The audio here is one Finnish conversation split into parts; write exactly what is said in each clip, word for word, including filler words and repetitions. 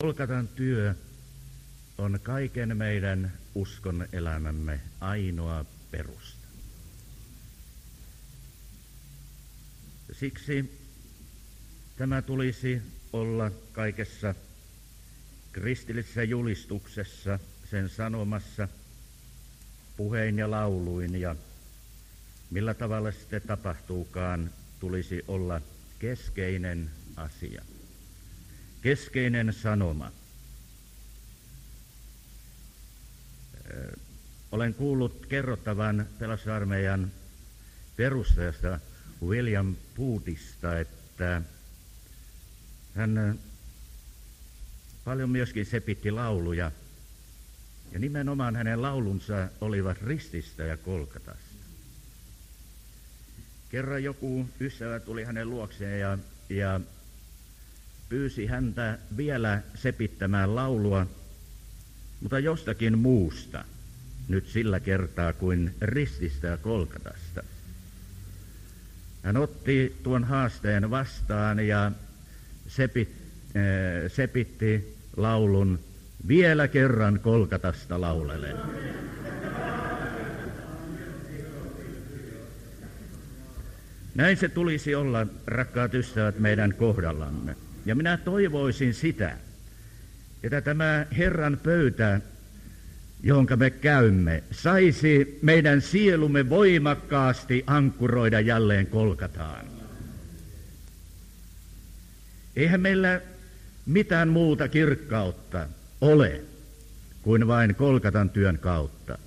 Golgatan työ on kaiken meidän uskon elämämme ainoa perusta. Siksi tämä tulisi olla kaikessa kristillisessä julistuksessa, sen sanomassa, puhein ja lauluin ja millä tavalla sitten tapahtuukaan, tulisi olla keskeinen asia, keskeinen sanoma. Olen kuullut kerrottavan pelastusarmeijan perustajasta William Boothista, että hän paljon myöskin sepitti lauluja, ja nimenomaan hänen laulunsa olivat rististä ja Golgatasta. Kerran joku ystävä tuli hänen luokseen ja, ja pyysi häntä vielä sepittämään laulua, mutta jostakin muusta, nyt sillä kertaa kuin rististä ja Golgatasta. Hän otti tuon haasteen vastaan ja sepit, äh, sepitti laulun vielä kerran Golgatasta laulelen. Näin se tulisi olla, rakkaat ystävät, meidän kohdallamme. Ja minä toivoisin sitä, että tämä Herran pöytä, jonka me käymme, saisi meidän sielumme voimakkaasti ankkuroida jälleen Golgataan. Eihän meillä mitään muuta kirkkautta ole kuin vain Golgatan työn kautta.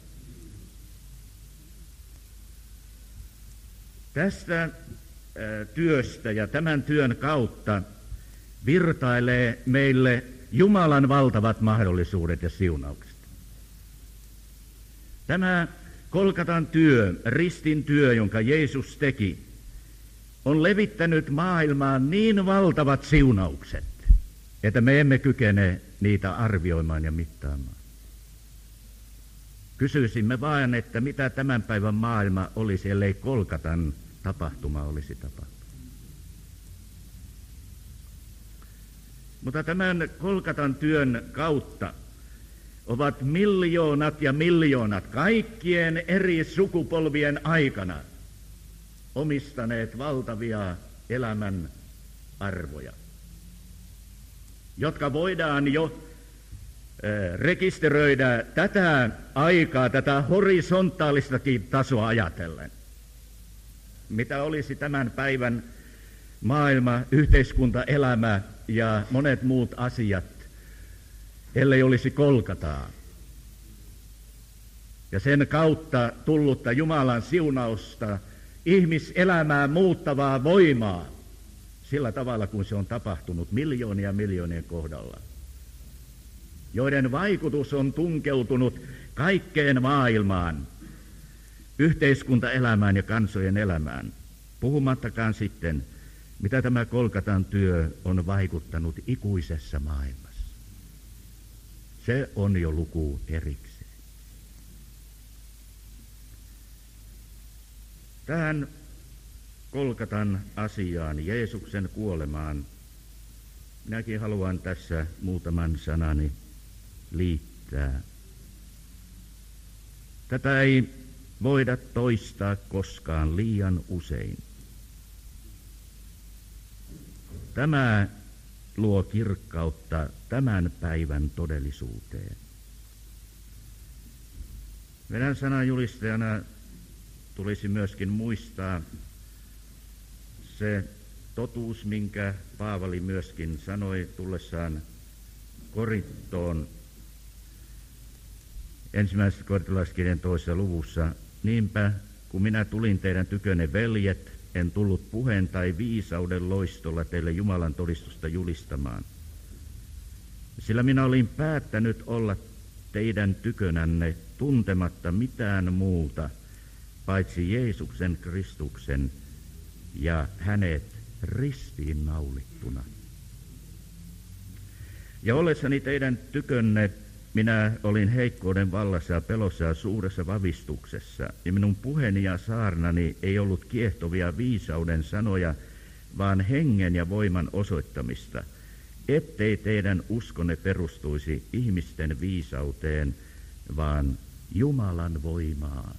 Tästä työstä ja tämän työn kautta virtailee meille Jumalan valtavat mahdollisuudet ja siunaukset. Tämä Golgatan työ, ristin työ, jonka Jeesus teki, on levittänyt maailmaan niin valtavat siunaukset, että me emme kykene niitä arvioimaan ja mittaamaan. Kysyisimme vain, että mitä tämän päivän maailma olisi, ellei Golgatan tapahtuma olisi tapahtunut. Mutta tämän Golgatan työn kautta ovat miljoonat ja miljoonat kaikkien eri sukupolvien aikana omistaneet valtavia elämän arvoja, jotka voidaan jo rekisteröidä tätä aikaa, tätä horisontaalistakin tasoa ajatellen. Mitä olisi tämän päivän maailma, yhteiskunta, elämä ja monet muut asiat, ellei olisi Golgataa. Ja sen kautta tullutta Jumalan siunausta, ihmiselämää muuttavaa voimaa, sillä tavalla kuin se on tapahtunut miljoonia miljoonien kohdalla, joiden vaikutus on tunkeutunut kaikkeen maailmaan, yhteiskuntaelämään ja kansojen elämään, puhumattakaan sitten, mitä tämä Golgatan työ on vaikuttanut ikuisessa maailmassa. Se on jo luku erikseen. Tähän Golgatan asiaan, Jeesuksen kuolemaan, minäkin haluan tässä muutaman sanani liittää. Tätä ei voida toistaa koskaan liian usein. Tämä luo kirkkautta tämän päivän todellisuuteen. Meidän sananjulistajana tulisi myöskin muistaa se totuus, minkä Paavali myöskin sanoi tullessaan Korintoon ensimmäisessä korintolaiskirjan toisessa luvussa. Niinpä, kun minä tulin teidän tykönne, veljet, en tullut puheen tai viisauden loistolla teille Jumalan todistusta julistamaan. Sillä minä olin päättänyt olla teidän tykönänne tuntematta mitään muuta, paitsi Jeesuksen Kristuksen ja hänet ristiin naulittuna. Ja ollessani teidän tykönne minä olin heikkouden vallassa ja pelossa ja suuressa vavistuksessa, ja minun puheeni ja saarnani ei ollut kiehtovia viisauden sanoja, vaan hengen ja voiman osoittamista, ettei teidän uskonne perustuisi ihmisten viisauteen, vaan Jumalan voimaan.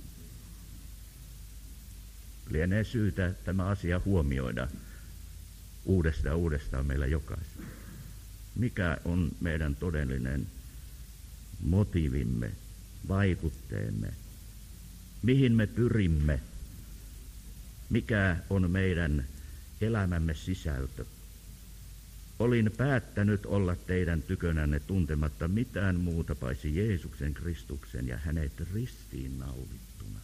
Lienee syytä tämä asia huomioida uudestaan uudestaan meillä jokaisella. Mikä on meidän todellinen motiivimme, vaikutteemme, mihin me pyrimme, mikä on meidän elämämme sisältö. Olin päättänyt olla teidän tykönänne tuntematta mitään muuta paitsi Jeesuksen Kristuksen ja hänet ristiin naulittuna.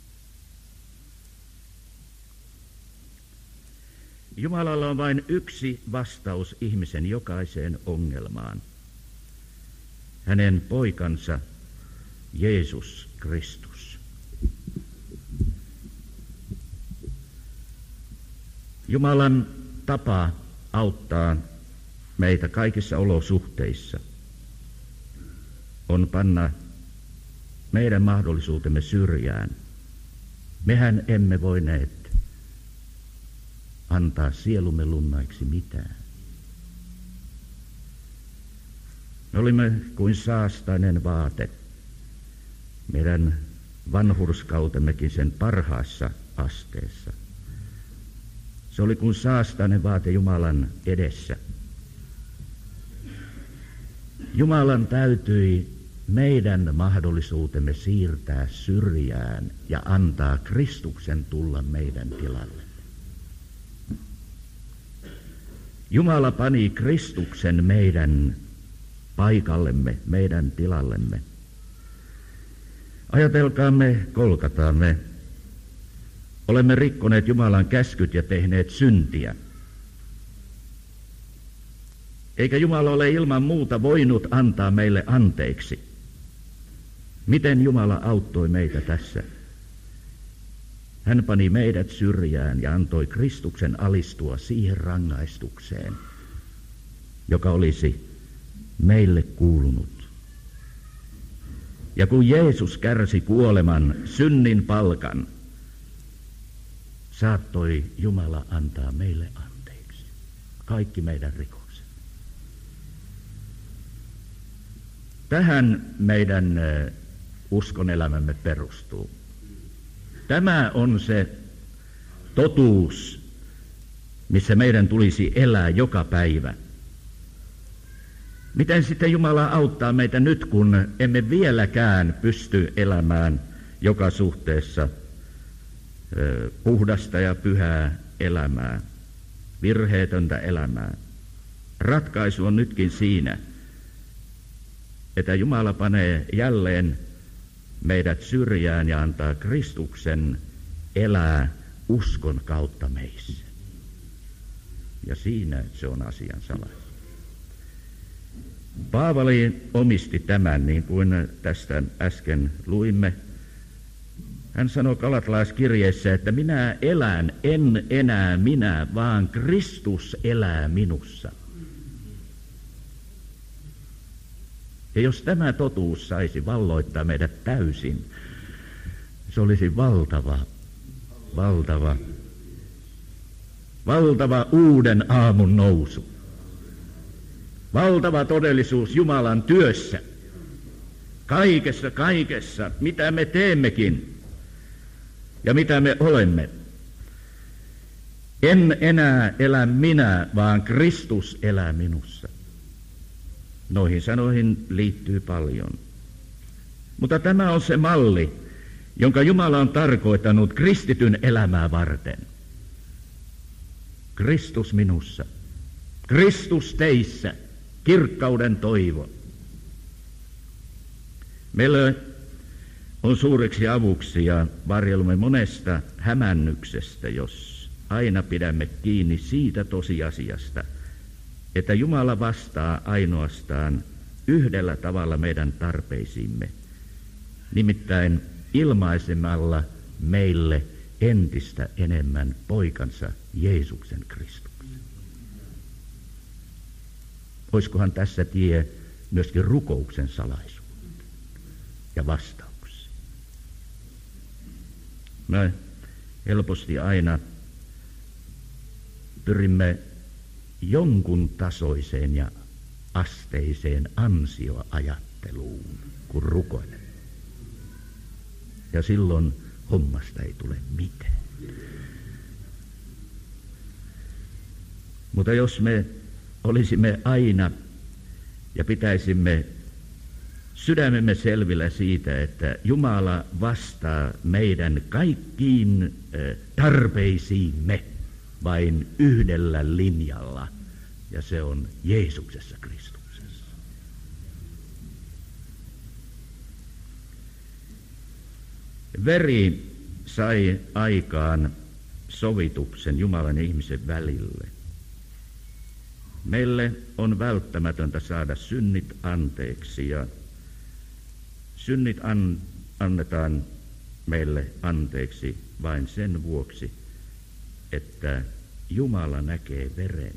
Jumalalla on vain yksi vastaus ihmisen jokaiseen ongelmaan. Hänen poikansa Jeesus Kristus. Jumalan tapa auttaa meitä kaikissa olosuhteissa on panna meidän mahdollisuutemme syrjään. Mehän emme voineet antaa sielumme lunnaiksi mitään. Me olimme kuin saastainen vaate, meidän vanhurskautemmekin sen parhaassa asteessa. Se oli kuin saastainen vaate Jumalan edessä. Jumalan täytyi meidän mahdollisuutemme siirtää syrjään ja antaa Kristuksen tulla meidän tilalle. Jumala pani Kristuksen meidän paikallemme, meidän tilallemme. Ajatelkaamme Golgataamme. Olemme rikkoneet Jumalan käskyt ja tehneet syntiä. Eikä Jumala ole ilman muuta voinut antaa meille anteeksi. Miten Jumala auttoi meitä tässä? Hän pani meidät syrjään ja antoi Kristuksen alistua siihen rangaistukseen, joka olisi meille kuulunut. Ja kun Jeesus kärsi kuoleman, synnin palkan, saattoi Jumala antaa meille anteeksi kaikki meidän rikokset. Tähän meidän uskonelämämme perustuu. Tämä on se totuus, missä meidän tulisi elää joka päivä. Miten sitten Jumala auttaa meitä nyt, kun emme vieläkään pysty elämään joka suhteessa puhdasta ja pyhää elämää, virheetöntä elämää? Ratkaisu on nytkin siinä, että Jumala panee jälleen meidät syrjään ja antaa Kristuksen elää uskon kautta meissä. Ja siinä se on asian salaisuus. Paavali omisti tämän, niin kuin tästä äsken luimme. Hän sanoi Galatalaiskirjeessä, että minä elän, en enää minä, vaan Kristus elää minussa. Ja jos tämä totuus saisi valloittaa meidät täysin, se olisi valtava, valtava, valtava uuden aamun nousu. Valtava todellisuus Jumalan työssä. Kaikessa, kaikessa, mitä me teemmekin ja mitä me olemme. En enää elä minä, vaan Kristus elää minussa. Noihin sanoihin liittyy paljon. Mutta tämä on se malli, jonka Jumala on tarkoittanut kristityn elämää varten. Kristus minussa, Kristus teissä, kirkkauden toivo. Meille on suureksi avuksi ja varjelumme monesta hämännyksestä, jos aina pidämme kiinni siitä tosiasiasta, että Jumala vastaa ainoastaan yhdellä tavalla meidän tarpeisiimme, nimittäin ilmaisemalla meille entistä enemmän poikansa Jeesuksen Kristuksen. Olisikohan tässä tie myöskin rukouksen salaisuuteen ja vastauksia? Me helposti aina pyrimme jonkun tasoiseen ja asteiseen ansioajatteluun, kun rukoilen. Ja silloin hommasta ei tule mitään. Mutta jos me olisimme aina ja pitäisimme sydämemme selvillä siitä, että Jumala vastaa meidän kaikkiin tarpeisiimme vain yhdellä linjalla, ja se on Jeesuksessa Kristuksessa. Veri sai aikaan sovituksen Jumalan ja ihmisen välille. Meille on välttämätöntä saada synnit anteeksi, ja synnit an, annetaan meille anteeksi vain sen vuoksi, että Jumala näkee veren.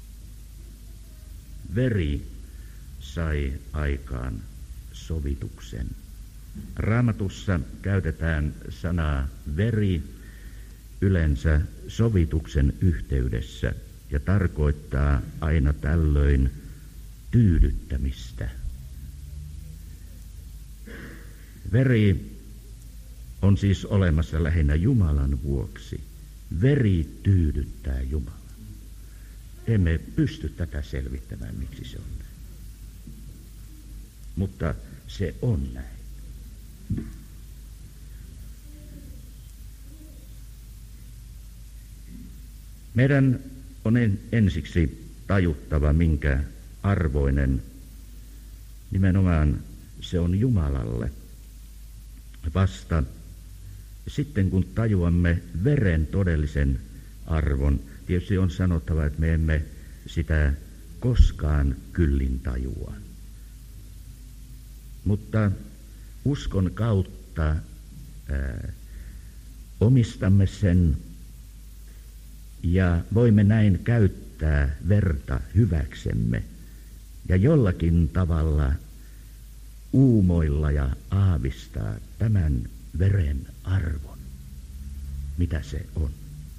Veri sai aikaan sovituksen. Raamatussa käytetään sanaa veri yleensä sovituksen yhteydessä ja tarkoittaa aina tällöin tyydyttämistä. Veri on siis olemassa lähinnä Jumalan vuoksi. Veri tyydyttää Jumalaa. Emme pysty tätä selvittämään, miksi se on näin. Mutta se on näin. Meidän on ensiksi tajuttava, minkä arvoinen nimenomaan se on Jumalalle. Vasta sitten kun tajuamme veren todellisen arvon, tietysti on sanottava, että me emme sitä koskaan kyllin tajua. Mutta uskon kautta ää, omistamme sen ja voimme näin käyttää verta hyväksemme ja jollakin tavalla uumoilla ja aavistaa tämän veren arvon, mitä se on.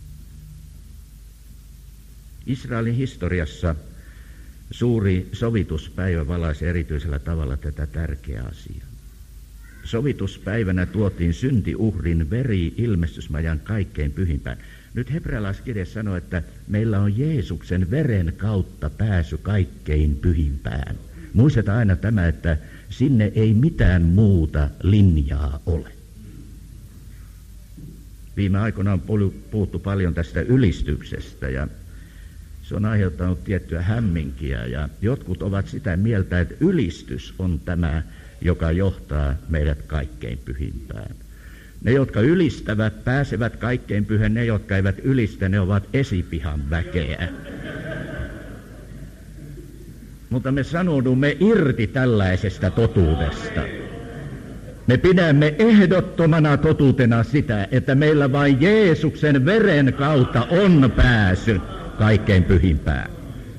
Israelin historiassa suuri sovituspäivä valaisi erityisellä tavalla tätä tärkeää asiaa. Sovituspäivänä tuotiin syntiuhrin veri ilmestysmajan kaikkein pyhimpään. Nyt hebrealaiskirja sanoo, että meillä on Jeesuksen veren kautta pääsy kaikkein pyhimpään. Muistetaan aina tämä, että sinne ei mitään muuta linjaa ole. Viime aikoina on puhuttu paljon tästä ylistyksestä ja se on aiheuttanut tiettyä hämminkiä ja jotkut ovat sitä mieltä, että ylistys on tämä, joka johtaa meidät kaikkein pyhimpään. Ne, jotka ylistävät, pääsevät kaikkein pyhän, ne, jotka eivät ylistä, ne ovat esipihan väkeä. Mutta me sanoudumme irti tällaisesta totuudesta. Me pidämme ehdottomana totuutena sitä, että meillä vain Jeesuksen veren kautta on pääsy kaikkein pyhimpään.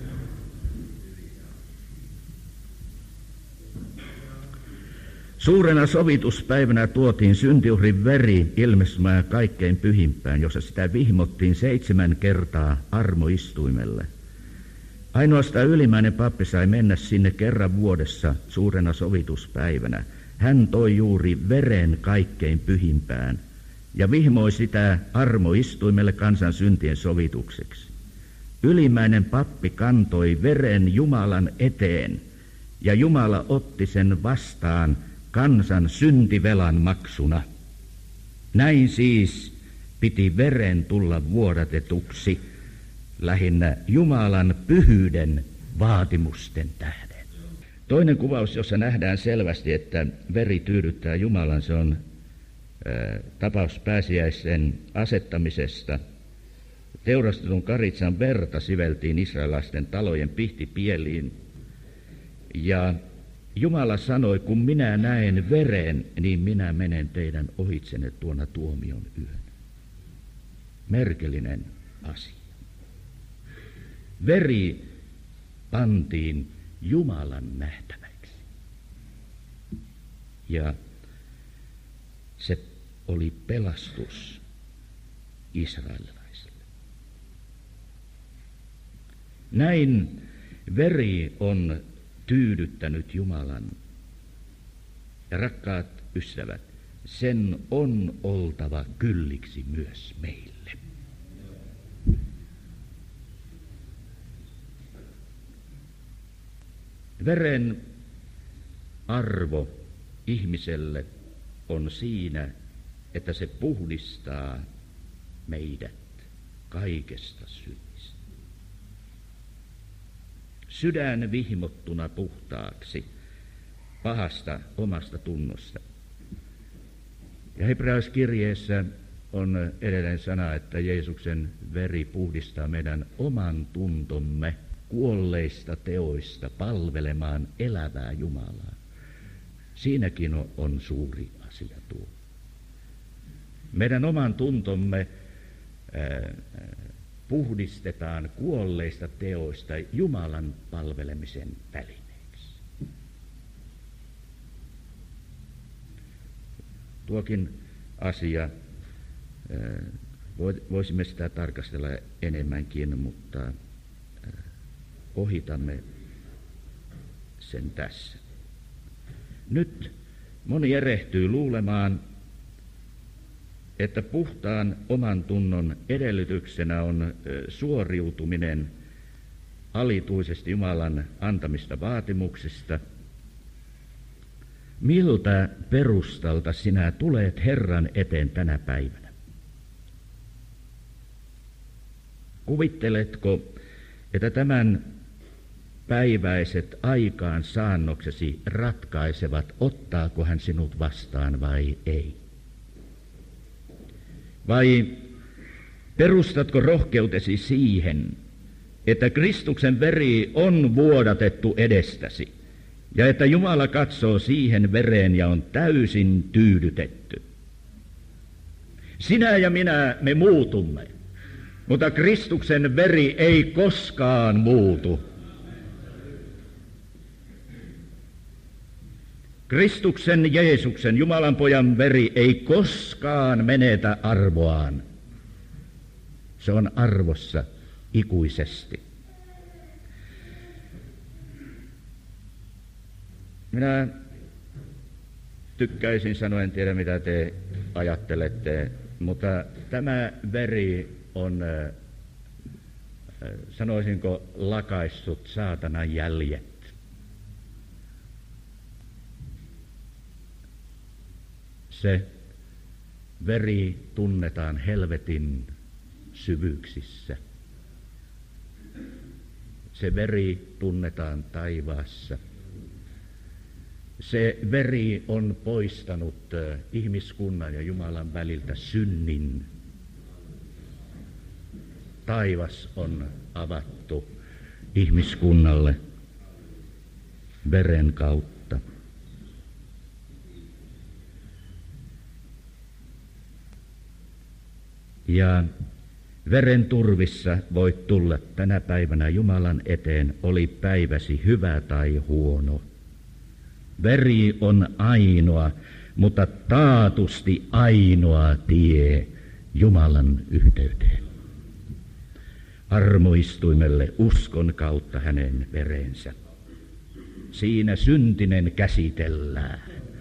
Suurena sovituspäivänä tuotiin syntiuhrin veri ilmestysmajan kaikkein pyhimpään, jossa sitä vihmottiin seitsemän kertaa armoistuimelle. Ainoastaan ylimmäinen pappi sai mennä sinne kerran vuodessa suurena sovituspäivänä. Hän toi juuri veren kaikkein pyhimpään ja vihmoi sitä armoistuimelle kansan syntien sovitukseksi. Ylimmäinen pappi kantoi veren Jumalan eteen ja Jumala otti sen vastaan kansan syntivelan maksuna. Näin siis piti veren tulla vuodatetuksi lähinnä Jumalan pyhyyden vaatimusten tähden. Toinen kuvaus, jossa nähdään selvästi, että veri tyydyttää Jumalan, se on ää, tapaus pääsiäisen asettamisesta. Teurastetun karitsan verta siveltiin israelaisten talojen pihtipieliin ja Jumala sanoi, kun minä näen veren, niin minä menen teidän ohitsenne tuona tuomion yön. Merkillinen asia. Veri pantiin Jumalan nähtäväksi. Ja se oli pelastus israelilaisille. Näin veri on tyydyttänyt Jumalan. Ja rakkaat ystävät, sen on oltava kylliksi myös meille. Veren arvo ihmiselle on siinä, että se puhdistaa meidät kaikesta synnistä. Sydän vihmottuna puhtaaksi pahasta omasta tunnosta. Ja hebrealaiskirjeessä on edelleen sana, että Jeesuksen veri puhdistaa meidän oman tuntomme kuolleista teoista palvelemaan elävää Jumalaa. Siinäkin on, on suuri asia tuo. Meidän oman tuntomme ää, puhdistetaan kuolleista teoista Jumalan palvelemisen välineeksi. Tuokin asia, ää, voisimme sitä tarkastella enemmänkin, mutta ohitamme sen tässä. Nyt moni erehtyy luulemaan, että puhtaan oman tunnon edellytyksenä on suoriutuminen alituisesti Jumalan antamista vaatimuksista. Miltä perustalta sinä tulet Herran eteen tänä päivänä? Kuvitteletko, että tämän päiväiset aikaansaannoksesi ratkaisevat, ottaako hän sinut vastaan vai ei? Vai perustatko rohkeutesi siihen, että Kristuksen veri on vuodatettu edestäsi ja että Jumala katsoo siihen vereen ja on täysin tyydytetty? Sinä ja minä me muutumme, mutta Kristuksen veri ei koskaan muutu. Kristuksen Jeesuksen, Jumalan pojan veri ei koskaan menetä arvoaan. Se on arvossa ikuisesti. Minä tykkäisin sanoa, en tiedä mitä te ajattelette, mutta tämä veri on, sanoisinko, lakaissut saatanan jäljet. Se veri tunnetaan helvetin syvyyksissä. Se veri tunnetaan taivaassa. Se veri on poistanut ihmiskunnan ja Jumalan väliltä synnin. Taivas on avattu ihmiskunnalle veren kautta. Ja veren turvissa voit tulla tänä päivänä Jumalan eteen, oli päiväsi hyvä tai huono. Veri on ainoa, mutta taatusti ainoa tie Jumalan yhteyteen. Armoistuimelle uskon kautta hänen verensä. Siinä syntinen käsitellään.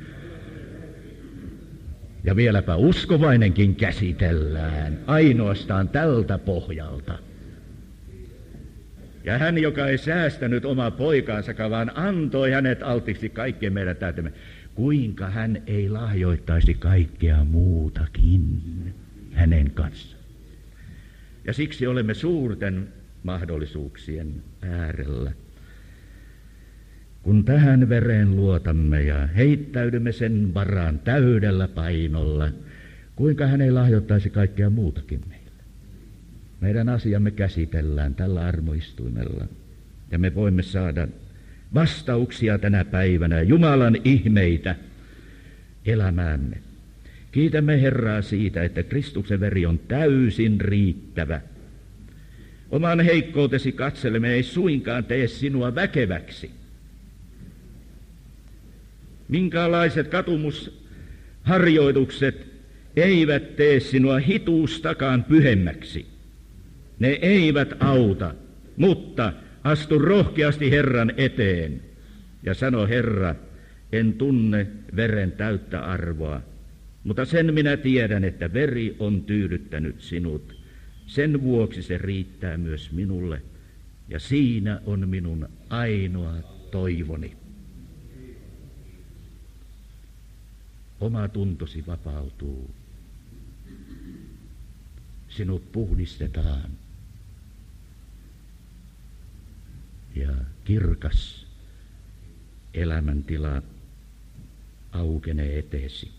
Ja vieläpä uskovainenkin käsitellään ainoastaan tältä pohjalta. Ja hän, joka ei säästänyt omaa poikaansakaan, vaan antoi hänet altiksi kaikkien meidän täytämme, kuinka hän ei lahjoittaisi kaikkea muutakin hänen kanssaan. Ja siksi olemme suurten mahdollisuuksien äärellä. Kun tähän vereen luotamme ja heittäydymme sen varaan täydellä painolla, kuinka hän ei lahjoittaisi kaikkea muutakin meille. Meidän asiamme käsitellään tällä armoistuimella ja me voimme saada vastauksia tänä päivänä, Jumalan ihmeitä elämäämme. Kiitämme Herraa siitä, että Kristuksen veri on täysin riittävä. Oman heikkoutesi katselemme ei suinkaan tee sinua väkeväksi. Minkälaiset katumusharjoitukset eivät tee sinua hituustakaan pyhemmäksi. Ne eivät auta, Mutta astu rohkeasti Herran eteen ja sano: Herra, en tunne veren täyttä arvoa, mutta sen minä tiedän, että veri on tyydyttänyt sinut. Sen vuoksi se riittää myös minulle, ja siinä on minun ainoa toivoni. Oma tuntosi vapautuu. Sinut puhdistetaan. Ja kirkas elämäntila aukenee eteesi.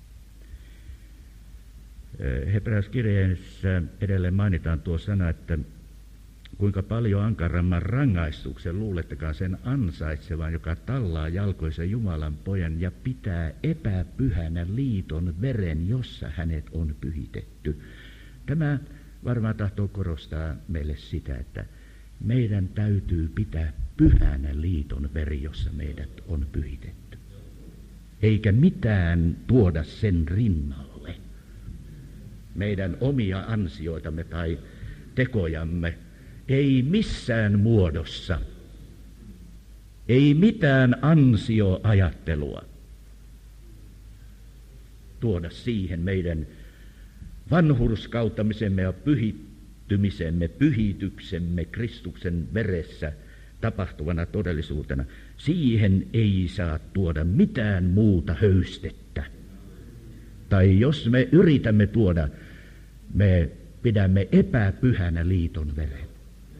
Hebrealaiskirjeessä edelleen mainitaan tuo sana, että kuinka paljon ankaramman rangaistuksen luulettekaan sen ansaitsevan, joka tallaa jalkoisen Jumalan pojan ja pitää epäpyhänä liiton veren, jossa hänet on pyhitetty. Tämä varmaan tahtoo korostaa meille sitä, että meidän täytyy pitää pyhänä liiton veri, jossa meidät on pyhitetty. Eikä mitään tuoda sen rinnalle. Meidän omia ansioitamme tai tekojamme ei missään muodossa. Ei mitään ansioajattelua tuoda siihen meidän vanhurskauttamisemme ja pyhittymisemme, pyhityksemme Kristuksen veressä tapahtuvana todellisuutena. Siihen ei saa tuoda mitään muuta höystettä. Tai jos me yritämme tuoda, me pidämme epäpyhänä liiton veren.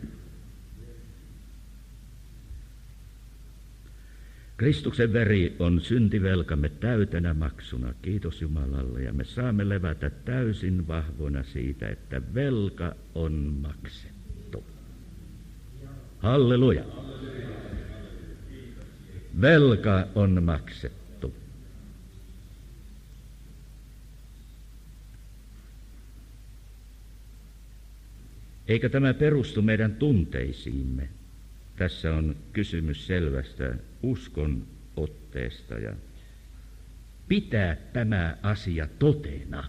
Kristuksen veri on syntivelkamme täytenä maksuna, kiitos Jumalalle, ja me saamme levätä täysin vahvoina siitä, että velka on maksettu. Halleluja! Velka on maksettu. Eikä tämä perustu meidän tunteisiimme. Tässä on kysymys selvästä uskon otteesta ja pitää tämä asia totena.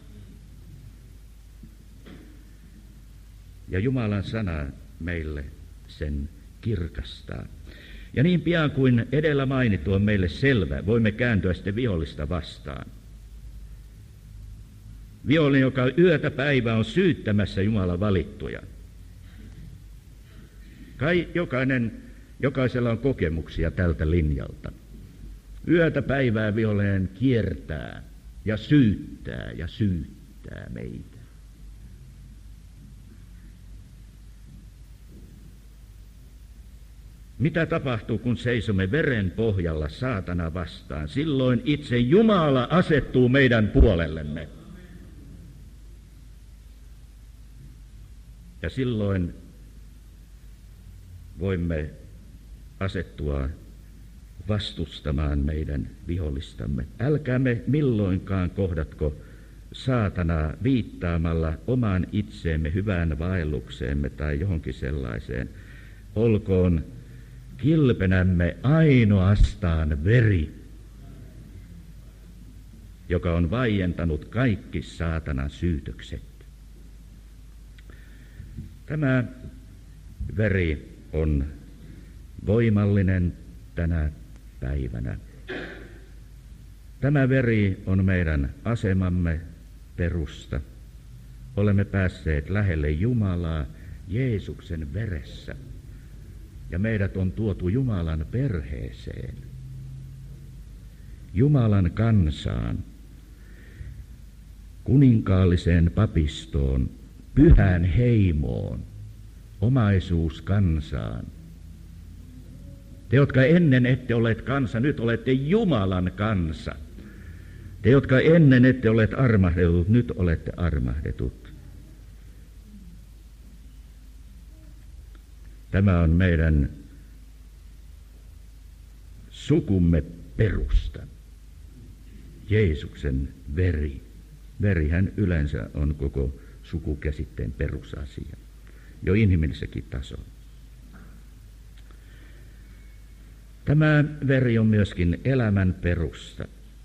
Ja Jumalan sana meille sen kirkastaa. Ja niin pian kuin edellä mainittu on meille selvä, voimme kääntyä sitten vihollista vastaan. Vihollinen, joka yötä päivää on syyttämässä Jumalan valittuja. Kai jokainen, jokaisella on kokemuksia tältä linjalta. Yötä päivää vihollinen kiertää ja syyttää ja syyttää meitä. Mitä tapahtuu, kun seisomme veren pohjalla saatana vastaan? Silloin itse Jumala asettuu meidän puolellemme. Ja silloin voimme asettua vastustamaan meidän vihollistamme. Älkäämme milloinkaan kohdatko saatanaa viittaamalla omaan itseemme hyvään vaellukseemme tai johonkin sellaiseen. Olkoon kilpenämme ainoastaan veri, joka on vaientanut kaikki saatanan syytökset. Tämä veri on voimallinen tänä päivänä. Tämä veri on meidän asemamme perusta. Olemme päässeet lähelle Jumalaa Jeesuksen veressä. Ja meidät on tuotu Jumalan perheeseen, Jumalan kansaan, kuninkaalliseen papistoon, pyhään heimoon, omaisuuskansaan. Te, jotka ennen ette olleet kansa, nyt olette Jumalan kansa. Te, jotka ennen ette olleet armahdetut, nyt olette armahdetut. Tämä on meidän sukumme perusta. Jeesuksen veri. Verihän yleensä on koko sukukäsitteen perusasia, jo inhimillisessäkin tasolla. Tämä veri on myöskin elämän perusta.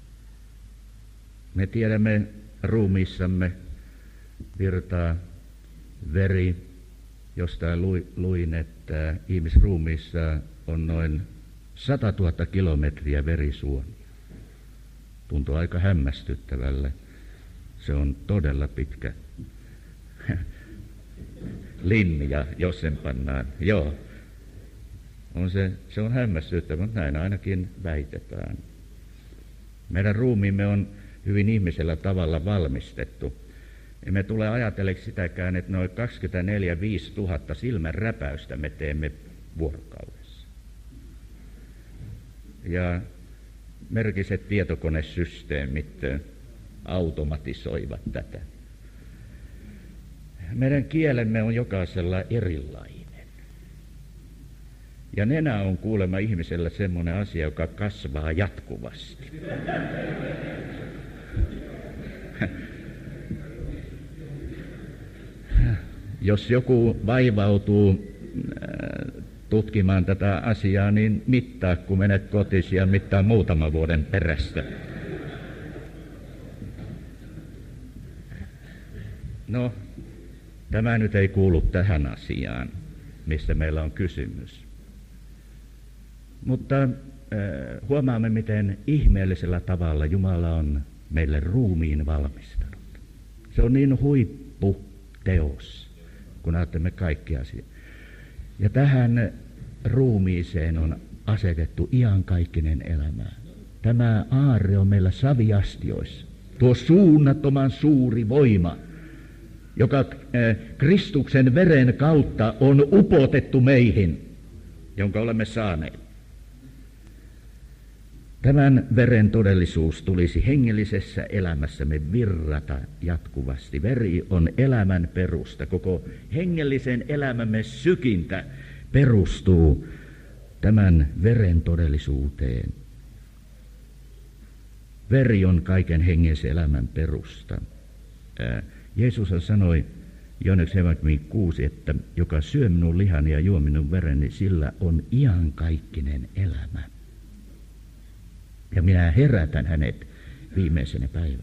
Me tiedämme, ruumiissamme virtaa veri, Jostain luin, että ihmisruumiissa on noin satatuhatta kilometriä verisuonia. Tuntuu aika hämmästyttävälle. Se on todella pitkä linja, jos sen pannaan. Joo. On se, se on hämmästyttävä, mutta näin ainakin väitetään. Meidän ruumiimme on hyvin ihmisellä tavalla valmistettu. Emme tule ajatelleeksi sitäkään, että noin kaksikymmentäneljä viisi tuhatta silmän räpäystä me teemme vuorokaudessa. Ja merkiset tietokonesysteemit automatisoivat tätä. Meidän kielemme on jokaisella erilainen. Ja nenä on kuulemma ihmisellä semmoinen asia, joka kasvaa jatkuvasti. Jos joku vaivautuu tutkimaan tätä asiaa, niin mittaa, kun menet kotiin ja mittaa muutaman vuoden perästä. No, tämä nyt ei kuulu tähän asiaan, mistä meillä on kysymys. Mutta äh, huomaamme, miten ihmeellisellä tavalla Jumala on meille ruumiin valmistanut. Se on niin huipputeos, kun ajattelemme kaikki asiat. Ja tähän ruumiiseen on asetettu iankaikkinen elämä. Tämä aarre on meillä saviastioissa. Tuo suunnattoman suuri voima, joka äh, Kristuksen veren kautta on upotettu meihin, jonka olemme saaneet. Tämän veren todellisuus tulisi hengellisessä elämässämme virrata jatkuvasti. Veri on elämän perusta. Koko hengellisen elämämme sykintä perustuu tämän veren todellisuuteen. Veri on kaiken hengellisen elämän perusta. Ää, Jeesus sanoi Johanneksen evankeliumi kuusi, että joka syö minun lihani ja juo minun vereni, sillä on iankaikkinen elämä. Ja minä herätän hänet viimeisenä päivänä.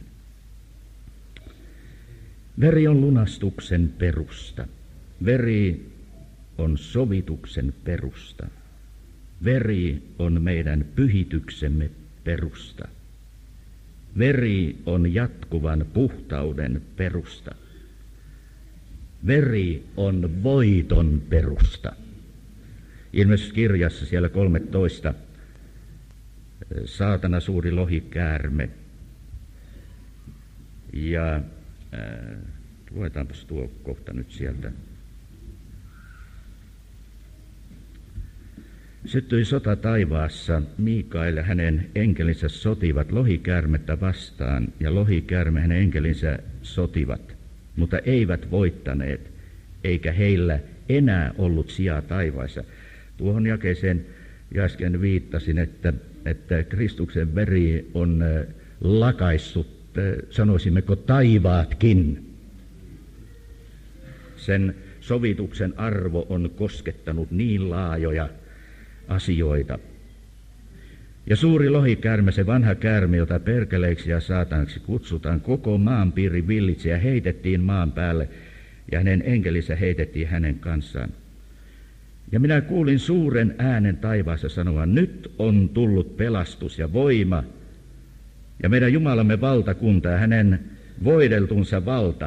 Veri on lunastuksen perusta. Veri on sovituksen perusta. Veri on meidän pyhityksemme perusta. Veri on jatkuvan puhtauden perusta. Veri on voiton perusta. Ilmestyskirjassa siellä kolmetoista. Saatana suuri lohikäärme. Ja äh, luetaanpas tuo kohta nyt sieltä. Syttyi sota taivaassa, Mikael ja hänen enkelinsä sotivat lohikäärmettä vastaan, ja lohikäärme hänen enkelinsä sotivat, mutta eivät voittaneet, eikä heillä enää ollut sijaa taivaassa. Tuohon jakeeseen ja äsken viittasin, että, että Kristuksen veri on lakaissut, sanoisimmeko, taivaatkin. Sen sovituksen arvo on koskettanut niin laajoja asioita. Ja suuri lohikäärme, se vanha käärme, jota perkeleiksi ja saatanaksi kutsutaan, koko maanpiiri villitsi ja heitettiin maan päälle, ja hänen enkelinsä heitettiin hänen kanssaan. Ja minä kuulin suuren äänen taivaassa sanoa, nyt on tullut pelastus ja voima, ja meidän Jumalamme valtakunta ja hänen voideltunsa valta.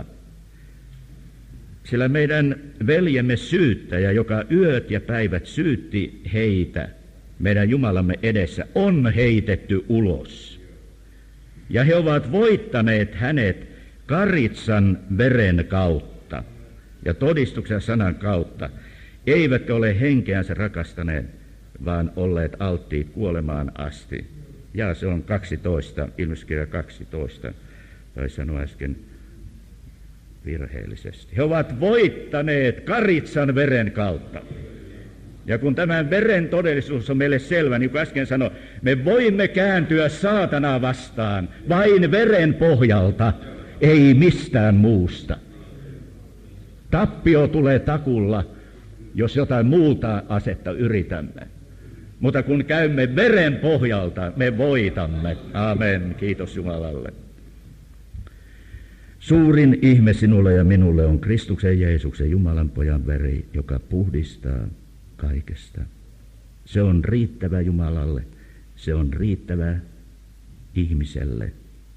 Sillä meidän veljemme syyttäjä, joka yöt ja päivät syytti heitä meidän Jumalamme edessä, on heitetty ulos. Ja he ovat voittaneet hänet Karitsan veren kautta ja todistuksen sanan kautta, eivätkä ole henkeänsä rakastaneet, vaan olleet alttiit kuolemaan asti. Ja se on kaksitoista, Ilmestyskirja kaksitoista, tai sanoa äsken virheellisesti. He ovat voittaneet Karitsan veren kautta. Ja kun tämän veren todellisuus on meille selvä, niin kuin äsken sanoin, me voimme kääntyä saatanaa vastaan vain veren pohjalta, ei mistään muusta. Tappio tulee takulla, jos jotain muuta asetta yritämme. Mutta kun käymme veren pohjalta, me voitamme. Amen. Kiitos Jumalalle. Suurin ihme sinulle ja minulle on Kristuksen Jeesuksen Jumalan pojan veri, joka puhdistaa kaikesta. Se on riittävä Jumalalle, se on riittävä ihmiselle.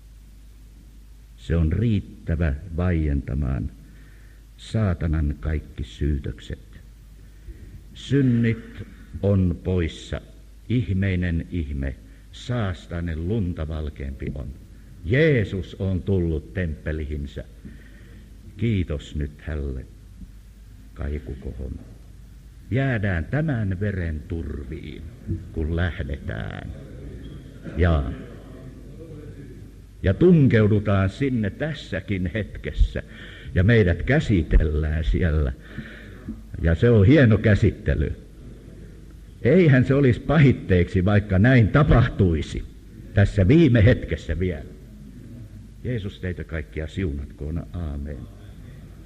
Se on riittävä vaientamaan saatanan kaikki syytökset. Synnit on poissa, ihmeinen ihme, saastainen lunta valkeampi on. Jeesus on tullut temppelihinsä. Kiitos nyt hälle, kaikukohon. Jäädään tämän veren turviin, kun lähdetään. Ja, ja tunkeudutaan sinne tässäkin hetkessä. Ja meidät käsitellään siellä. Ja se on hieno käsittely. Eihän se olisi pahitteeksi, vaikka näin tapahtuisi. Tässä viime hetkessä vielä. Jeesus teitä kaikkia siunatkoon. Aamen.